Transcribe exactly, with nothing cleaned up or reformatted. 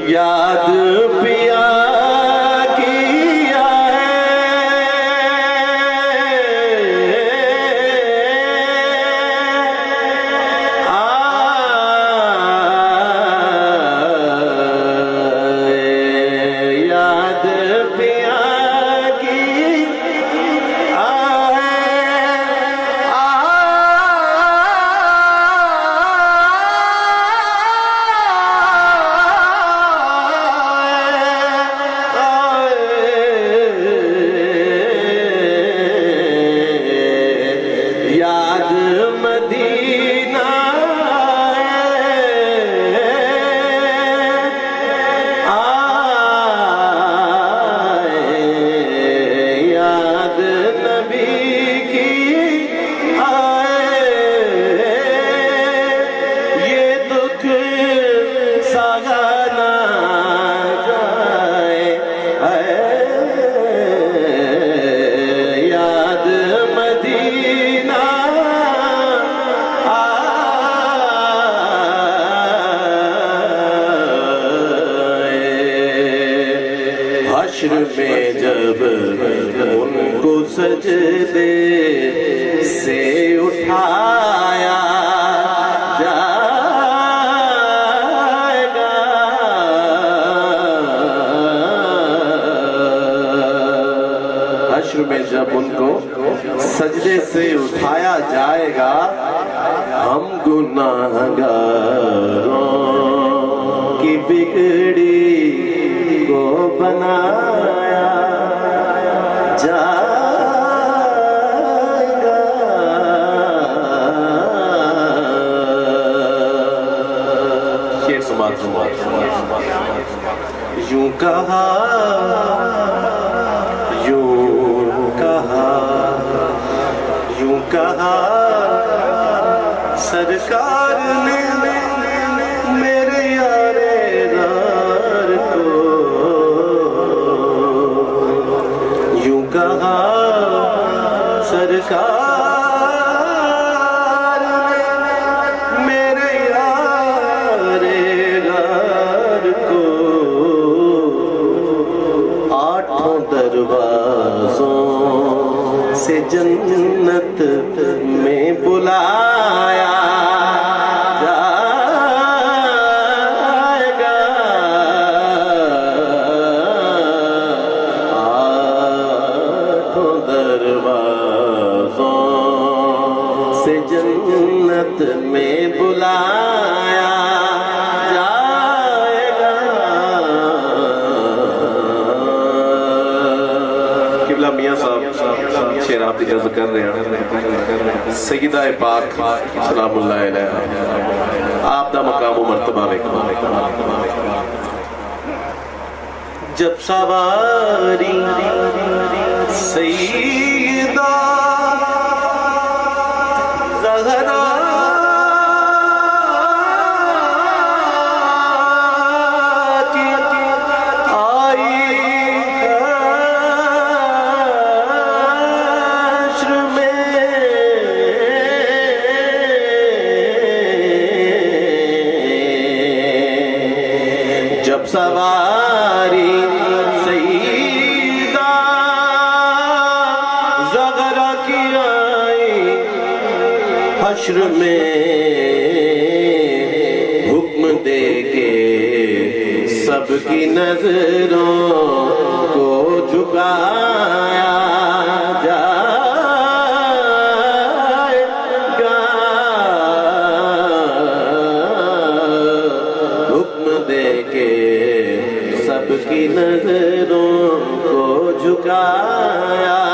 یاد پیا کیا ہے یاد پیا حشر میں جب ان کو سجدے سے اٹھایا جائے گا حشر میں جب ان کو سجدے سے اٹھایا جائے گا ہم گناہگاروں کی بگڑی کو بنایا جائے گا شیر سماعت سماعت یوں کہا یوں کہا یوں کہا سرکار نے میرے یار غار کو یوں کہا سرکار نے میرے یار غار کو آٹھوں دروازوں سے جنت میں بلایا جائے گا آٹھوں دروازوں سے جنت میں بلایا جائے گا قبلہ میاں صاحب شیر آپ اجازت کر رہے ہیں سیدہ پاک سلام اللہ علیہ آپ دا مقام و مرتبہ میں جب سواری سیدہ زہرا کی آئی حشر میں جب سواری سیدہ زغرا کی آئی حشر میں حکم دے کے سب کی نظروں کو جھکایا جائے گا حکم دے کے سب کی نظروں کو جھکایا